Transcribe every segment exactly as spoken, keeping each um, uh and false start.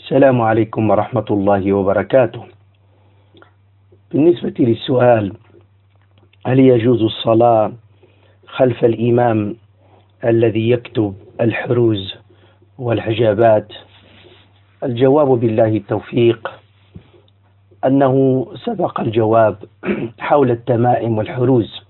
السلام عليكم ورحمة الله وبركاته. بالنسبة للسؤال، هل يجوز الصلاة خلف الإمام الذي يكتب الحروز والحجابات؟ الجواب بالله التوفيق أنه سبق الجواب حول التمائم والحروز،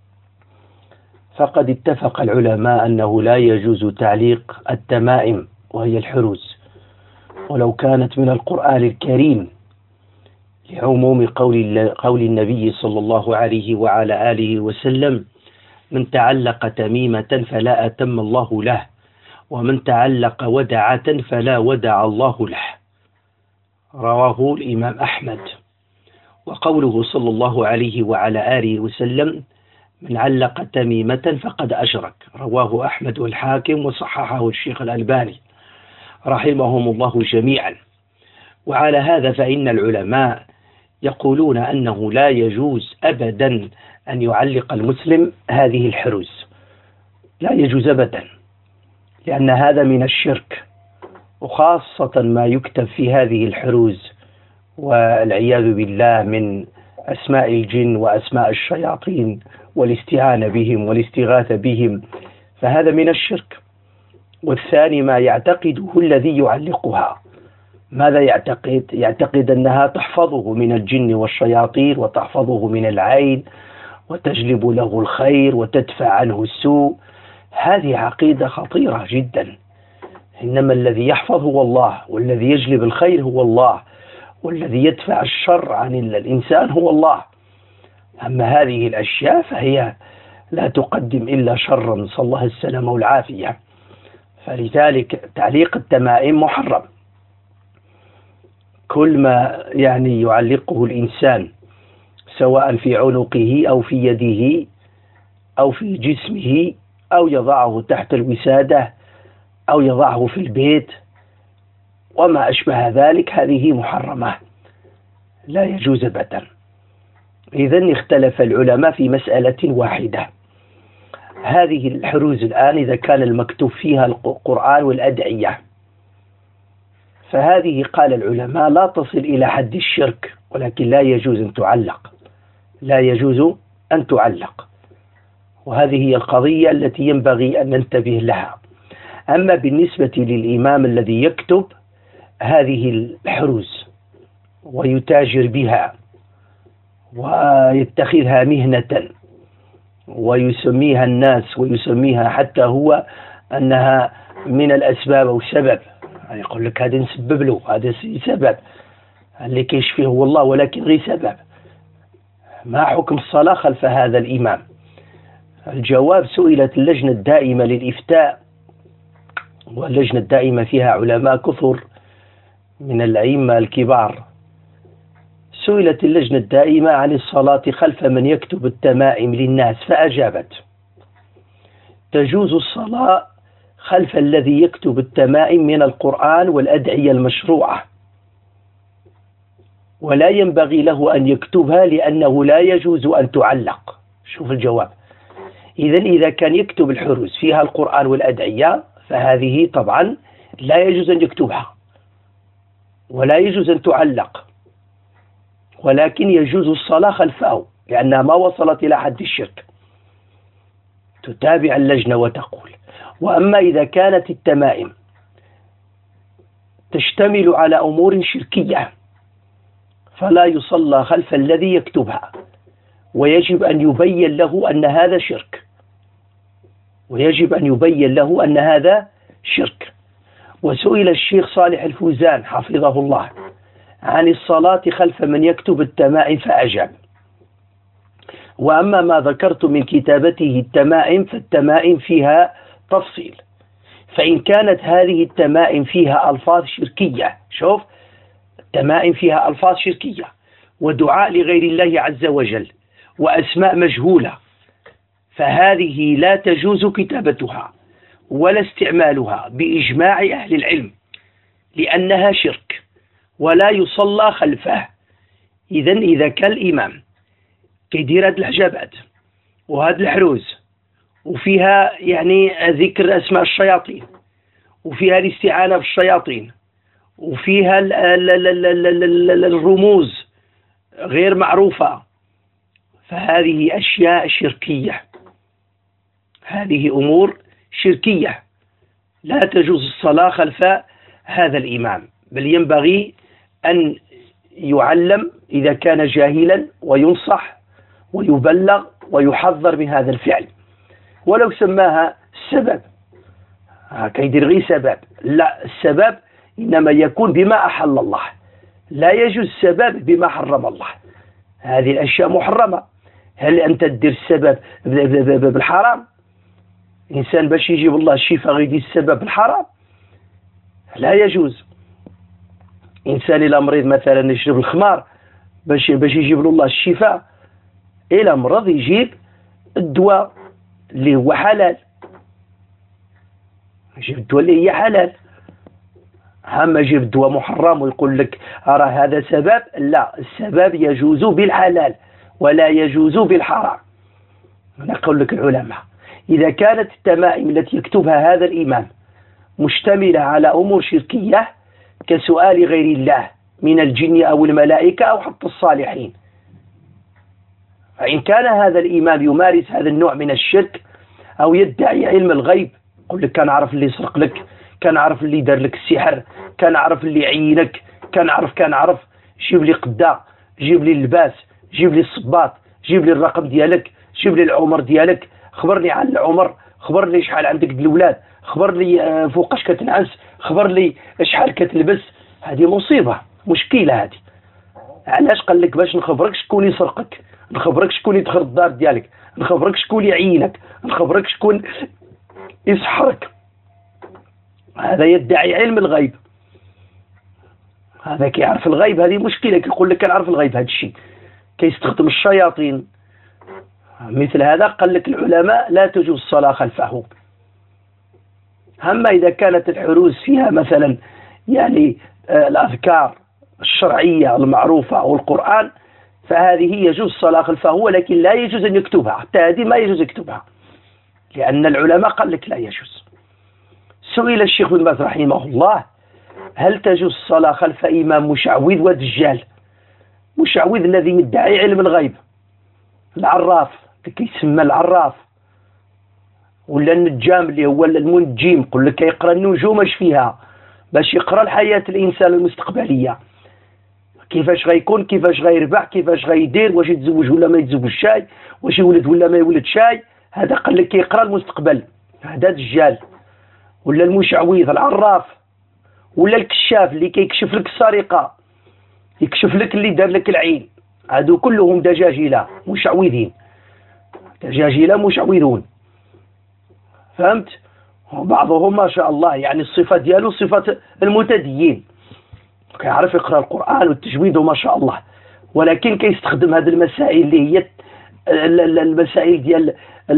فقد اتفق العلماء أنه لا يجوز تعليق التمائم وهي الحروز ولو كانت من القرآن الكريم، لعموم قول قول النبي صلى الله عليه وعلى آله وسلم: من تعلق تميمة فلا أتم الله له، ومن تعلق ودعة فلا ودع الله له. رواه الإمام أحمد. وقوله صلى الله عليه وعلى آله وسلم: من علق تميمة فقد أشرك، رواه أحمد والحاكم وصححه الشيخ الألباني رحمهم الله جميعا. وعلى هذا فإن العلماء يقولون أنه لا يجوز أبدا أن يعلق المسلم هذه الحروز، لا يجوز أبدا، لأن هذا من الشرك، وخاصة ما يكتب في هذه الحروز والعياذ بالله من أسماء الجن وأسماء الشياطين والاستعانة بهم والاستغاثة بهم، فهذا من الشرك. والثاني ما يعتقده الذي يعلقها. ماذا يعتقد؟ يعتقد أنها تحفظه من الجن والشياطين وتحفظه من العين وتجلب له الخير وتدفع عنه السوء. هذه عقيدة خطيرة جدا. إنما الذي يحفظ هو الله، والذي يجلب الخير هو الله، والذي يدفع الشر عن الإنسان هو الله. أما هذه الأشياء فهي لا تقدم إلا شرا، نسأل الله السلامة والعافية. فلذلك تعليق التمائم محرم. كل ما يعني يعلقه الإنسان سواء في عنقه أو في يده أو في جسمه أو يضعه تحت الوسادة أو يضعه في البيت وما أشبه ذلك، هذه محرمة لا يجوز أبدا. إذن اختلف العلماء في مسألة واحدة. هذه الحروز الآن إذا كان المكتوب فيها القرآن والأدعية، فهذه قال العلماء لا تصل إلى حد الشرك، ولكن لا يجوز أن تعلق، لا يجوز أن تعلق. وهذه هي القضية التي ينبغي أن ننتبه لها. أما بالنسبة للإمام الذي يكتب هذه الحروز ويتاجر بها ويتخذها مهنة ويسميها الناس ويسميها حتى هو أنها من الأسباب أو سبب، يعني يقول لك هذا نسبب له، هذا سبب اللي كيشفيه هو الله ولكن غير سبب. ما حكم الصلاة خلف هذا الإمام؟ الجواب: سئلت اللجنة الدائمة للإفتاء، واللجنة الدائمة فيها علماء كثر من الأئمة الكبار، سئلت اللجنة الدائمة عن الصلاة خلف من يكتب التمائم للناس، فأجابت: تجوز الصلاة خلف الذي يكتب التمائم من القرآن والأدعية المشروعة، ولا ينبغي له أن يكتبها لأنه لا يجوز أن تعلق. شوف الجواب. إذن إذا كان يكتب الحروز فيها القرآن والأدعية فهذه طبعا لا يجوز أن يكتبها ولا يجوز أن تعلق، ولكن يجوز الصلاة خلفه لأنها ما وصلت إلى حد الشرك. تتابع اللجنة وتقول: وأما إذا كانت التمائم تشتمل على أمور شركية فلا يصلى خلف الذي يكتبها، ويجب أن يبين له أن هذا شرك، ويجب أن يبين له أن هذا شرك. وسئل الشيخ صالح الفوزان حفظه الله عن الصلاة خلف من يكتب التمائم فأجاب: وأما ما ذكرت من كتابته التمائم فالتمائم فيها تفصيل، فإن كانت هذه التمائم فيها ألفاظ شركية، شوف، التمائم فيها ألفاظ شركية ودعاء لغير الله عز وجل وأسماء مجهولة، فهذه لا تجوز كتابتها ولا استعمالها بإجماع أهل العلم، لأنها شرك ولا يصلى خلفه. إذن إذا كان الإمام كيدير هاد الحجابات وهاد الحروز وفيها يعني ذكر أسماء الشياطين وفيها الاستعانة بالشياطين وفيها الرموز غير معروفة، فهذه أشياء شركية، هذه أمور شركية لا تجوز الصلاة خلف هذا الإمام، بل ينبغي أن يعلم إذا كان جاهلا وينصح ويبلغ ويحذر من هذا الفعل، ولو سماها سبب كيدير غير سبب، لا، السبب إنما يكون بما أحل الله، لا يجوز السبب بما حرم الله، هذه الأشياء محرمة. هل أنت تدير السبب بالحرام؟ إنسان باش يجيب الله الشفاء غيدير السبب بالحرام؟ لا يجوز. إنسان إلى مريض مثلا يشرب الخمار باش باش يجيب له الله الشفاء، إلى مرض يجيب الدواء اللي هو حلال، يجيب الدواء اللي هي حلال. أما يجيب الدواء محرم ويقول لك أرى هذا سبب، لا، السبب يجوز بالحلال ولا يجوز بالحرام. نقول لك العلماء إذا كانت التمائم التي يكتبها هذا الإمام مشتملة على أمور شركية كسؤال غير الله من الجن أو الملائكة أو حتى الصالحين، فإن كان هذا الإمام يمارس هذا النوع من الشرك أو يدعي علم الغيب، يقول لك كان عرف اللي يسرق لك، كان عرف اللي دار لك السحر، كان عرف اللي يعينك، كان عرف كان عرف جيب لي قدا، جيب لي اللباس، جيب لي الصباط، جيب لي الرقم ديالك، جيب لي العمر ديالك، خبرني عن العمر، خبرني شحال عندك د الأولاد، خبر لي فوقاش كتنعس، خبر لي شحال كتلبس. هذه مصيبة، مشكلة هذه. علاش قال لك؟ باش نخبرك شكون يسرقك، نخبرك شكون يدخل الدار ديالك، نخبرك شكون يعينك، نخبرك شكون يسحرك. هذا يدعي علم الغيب، هذا كيعرف الغيب، هذه مشكلة. كيقول لك كنعرف الغيب، هذا الشيء كيستخدم الشياطين. مثل هذا قال لك العلماء لا تجوز الصلاة خلفه. أما إذا كانت الحروز فيها مثلا يعني الأذكار الشرعية المعروفة والقرآن، فهذه يجوز الصلاة خلفه، ولكن لا يجوز أن يكتبها، حتى هذه ما يجوز يكتبها، لأن العلماء قال لك لا يجوز. سئل الشيخ بن باز رحمه الله هل تجوز الصلاة خلف إمام مشعوذ ودجال؟ مشعوذ الذي يدعي علم الغيب، العراف كيسمى العراف، ولا النجام اللي هو المنجم، يقول لك يقرأ النجوم اش فيها باش يقرأ الحياة الإنسان المستقبلية، كيفاش غيكون، كيفاش غيربح، كيفاش غيدير، واش يتزوج ولا ما يتزوجش شاي، واش يولد ولا ما يولد شاي. هذا قال لك يقرأ المستقبل، هذا دجال. ولا المشعوذ العراف، ولا الكشاف اللي كيكشف لك السرقة، يكشف لك اللي دار لك العين. هادو كلهم دجاجلة مشعوذين، دجاجلة مشعوذون، فهمت؟ بعضهم ما شاء الله يعني الصفة ديالو صفة المتدين، كيعرف يقرأ القرآن والتجويد وما شاء الله، ولكن كيستخدم هذه المسائل اللي هي المسائل ديال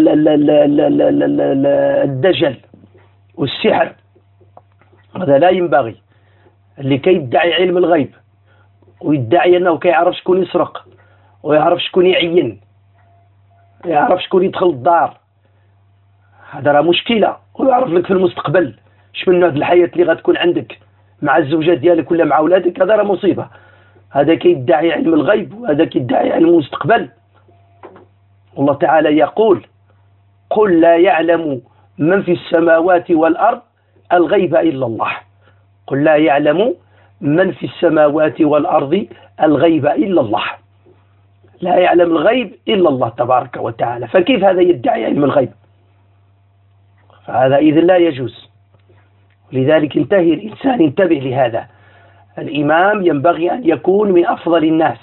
الدجل والسحر. هذا لا ينبغي. اللي كيدعي علم الغيب ويدعي أنه كيعرف شكون يسرق ويعرف شكون يعين، يعرف شكون يدخل الدار، هذا راه مشكلة. ويعرف لك في المستقبل شمن هذه الحياة اللي غتكون عندك مع الزوجات ديالك ولا مع أولادك، هذا راه مصيبة. هذا كيدعي علم الغيب وهذا كيدعي علم المستقبل. والله تعالى يقول قل لا يعلم من في السماوات والأرض الغيب إلا الله. قل لا يعلم من في السماوات والأرض الغيب إلا الله، لا يعلم الغيب إلا الله تبارك وتعالى. فكيف هذا يدعي علم الغيب؟ فهذا إذن لا يجوز. لذلك انتهي الإنسان، انتبه لهذا. الإمام ينبغي أن يكون من أفضل الناس،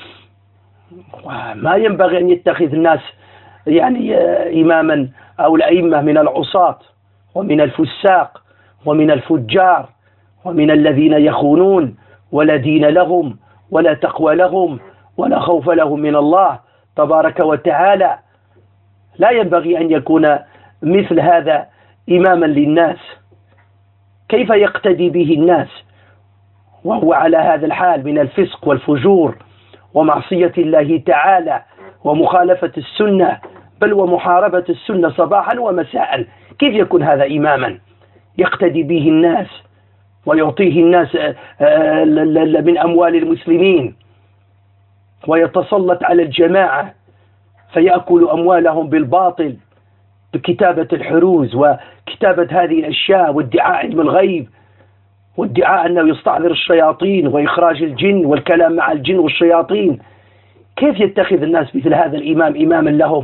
ما ينبغي أن يتخذ الناس يعني إماما أو الأئمة من العصاة ومن الفساق ومن الفجار ومن الذين يخونون ولا دين لهم ولا تقوى لهم ولا خوف لهم من الله تبارك وتعالى. لا ينبغي أن يكون مثل هذا إماما للناس. كيف يقتدي به الناس وهو على هذا الحال من الفسق والفجور ومعصية الله تعالى ومخالفة السنة، بل ومحاربة السنة صباحا ومساء؟ كيف يكون هذا إماما يقتدي به الناس ويعطيه الناس من أموال المسلمين، ويتسلط على الجماعة فيأكل أموالهم بالباطل بكتابة الحروز وكتابة هذه الأشياء وادعاء علم الغيب وادعاء أنه يستعذر الشياطين وإخراج الجن والكلام مع الجن والشياطين. كيف يتخذ الناس مثل هذا الإمام إماما لهم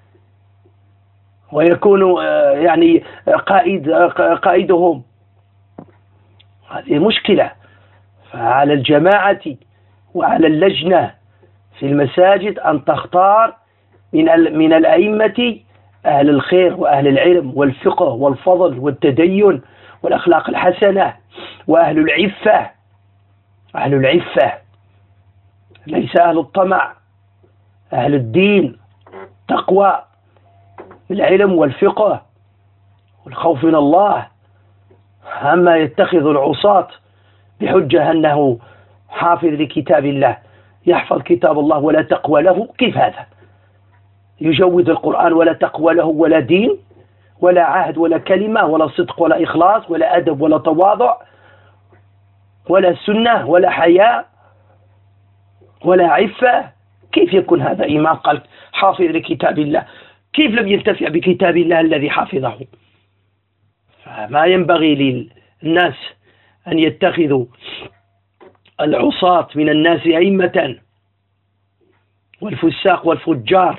ويكون يعني قائد قائدهم؟ هذه مشكلة. فعلى الجماعة وعلى اللجنة في المساجد أن تختار من من الأئمة أهل الخير وأهل العلم والفقه والفضل والتدين والأخلاق الحسنة وأهل العفة، أهل العفة ليس أهل الطمع، أهل الدين، تقوى، العلم والفقه والخوف من الله. أما يتخذ العصاة بحجة أنه حافظ لكتاب الله، يحفظ كتاب الله ولا تقوى له، كيف هذا؟ يجود القرآن ولا تقوى له ولا دين ولا عهد ولا كلمة ولا صدق ولا إخلاص ولا أدب ولا تواضع ولا سنة ولا حياء ولا عفة. كيف يكون هذا إمام قال حافظ لكتاب الله؟ كيف لم ينتفع بكتاب الله الذي حفظه؟ فما ينبغي للناس أن يتخذوا العصاة من الناس أئمة والفساق والفجار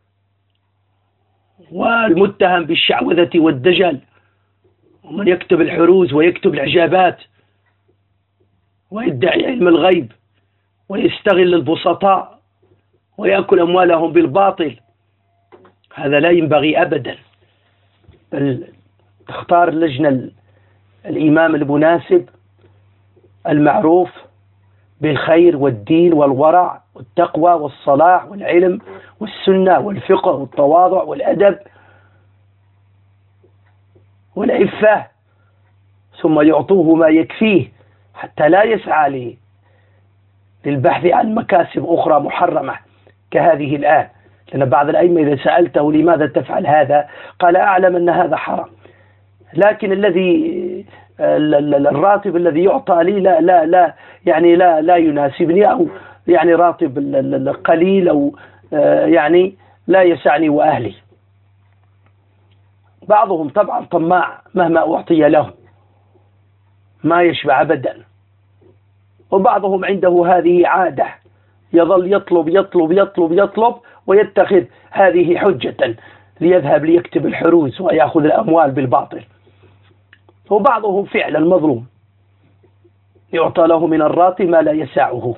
والمتهم بالشعوذة والدجل ومن يكتب الحروز ويكتب العجابات ويدعي علم الغيب ويستغل البسطاء ويأكل أموالهم بالباطل. هذا لا ينبغي أبدا، بل تختار اللجنة الإمام المناسب المعروف بالخير والدين والورع والتقوى والصلاح والعلم والسنة والفقه والتواضع والأدب والعفة، ثم يعطوه ما يكفيه حتى لا يسعى للبحث عن مكاسب أخرى محرمة كهذه الآن. لأن بعض الأئمة إذا سألته لماذا تفعل هذا قال أعلم أن هذا حرام، لكن الذي الراتب الذي يعطى لي لا لا لا يعني لا لا يناسبني، أو يعني راتب قليل، أو يعني لا يسعني وأهلي. بعضهم طبعا طماع مهما أعطي له ما يشبع أبدا، وبعضهم عنده هذه عادة يظل يطلب يطلب يطلب يطلب ويتخذ هذه حجة ليذهب ليكتب الحروز ويأخذ الأموال بالباطل. وبعضهم فعلا مظلوم يعطى له من الراتب ما لا يسعه،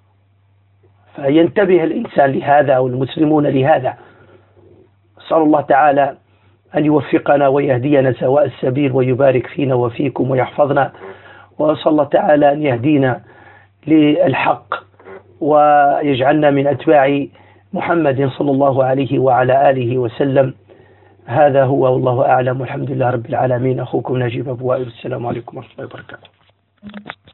فينتبه الإنسان لهذا والمسلمون لهذا. أسأل الله تعالى أن يوفقنا ويهدينا سواء السبيل ويبارك فينا وفيكم ويحفظنا، وأسأل الله تعالى أن يهدينا للحق ويجعلنا من أتباع محمد صلى الله عليه وعلى آله وسلم. هذا هو والله أعلم، والحمد لله رب العالمين. أخوكم نجيب أبو وائل، السلام عليكم ورحمة الله وبركاته.